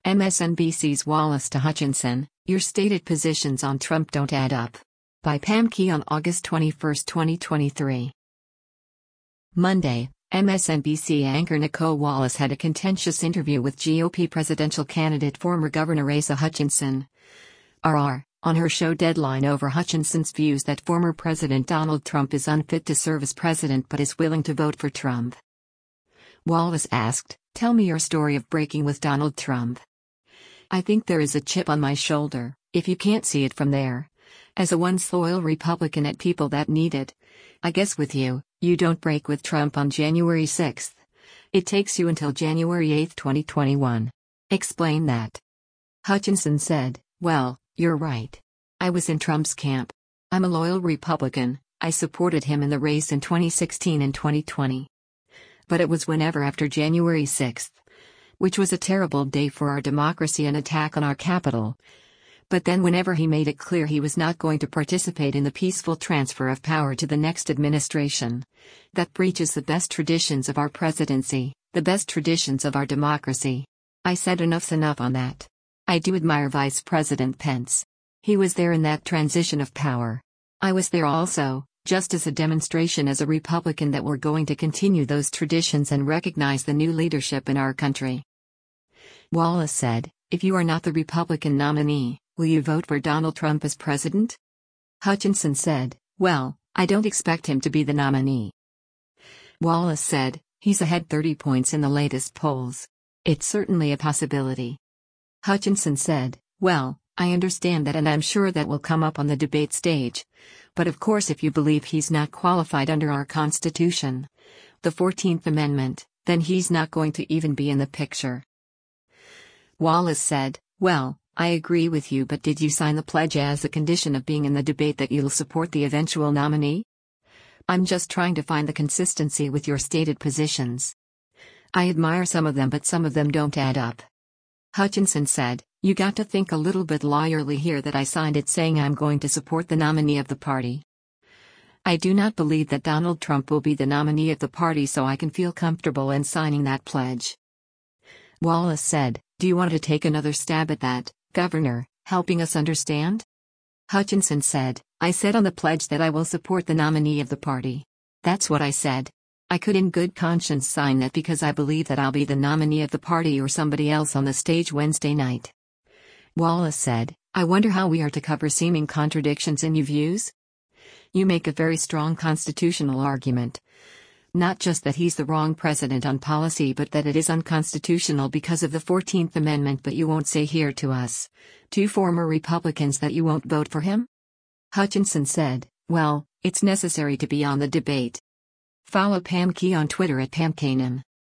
MSNBC's Wallace to Hutchinson, your stated positions on Trump don't add up. By Pam Key on August 21, 2023. Monday, MSNBC anchor Nicolle Wallace had a contentious interview with GOP presidential candidate former Governor Asa Hutchinson, RR, on her show Deadline over Hutchinson's views that former President Donald Trump is unfit to serve as president but is willing to vote for Trump. Wallace asked, "Tell me your story of breaking with Donald Trump. I think there is a chip on my shoulder, if you can't see it from there. As a once loyal Republican at people that need it. I guess with you, you don't break with Trump on January 6th. It takes you until January 8, 2021. Explain that." Hutchinson said, "Well, you're right. I was in Trump's camp. I'm a loyal Republican, I supported him in the race in 2016 and 2020. But it was whenever after January 6th. Which was a terrible day for our democracy and attack on our capital. But then whenever he made it clear he was not going to participate in the peaceful transfer of power to the next administration. That breaches the best traditions of our presidency, the best traditions of our democracy. I said enough's enough on that. I do admire Vice President Pence. He was there in that transition of power. I was there also, just as a demonstration as a Republican that we're going to continue those traditions and recognize the new leadership in our country." Wallace said, "If you are not the Republican nominee, will you vote for Donald Trump as president?" Hutchinson said, "Well, I don't expect him to be the nominee." Wallace said, "He's ahead 30 points in the latest polls. It's certainly a possibility." Hutchinson said, "Well, I understand that and I'm sure that will come up on the debate stage. But of course if you believe he's not qualified under our Constitution, the 14th Amendment, then he's not going to even be in the picture." Wallace said, "Well, I agree with you, but did you sign the pledge as a condition of being in the debate that you'll support the eventual nominee? I'm just trying to find the consistency with your stated positions. I admire some of them but some of them don't add up." Hutchinson said, "You got to think a little bit lawyerly here that I signed it saying I'm going to support the nominee of the party. I do not believe that Donald Trump will be the nominee of the party, so I can feel comfortable in signing that pledge." Wallace said, "Do you want to take another stab at that, Governor, helping us understand?" Hutchinson said, "I said on the pledge that I will support the nominee of the party. That's what I said. I could in good conscience sign that because I believe that I'll be the nominee of the party or somebody else on the stage Wednesday night." Wallace said, "I wonder how we are to cover seeming contradictions in your views? You make a very strong constitutional argument. Not just that he's the wrong president on policy but that it is unconstitutional because of the 14th Amendment, but you won't say here to us, two former Republicans, that you won't vote for him?" Hutchinson said, "Well, it's necessary to be on the debate." Follow Pam Key on Twitter at PamKanan.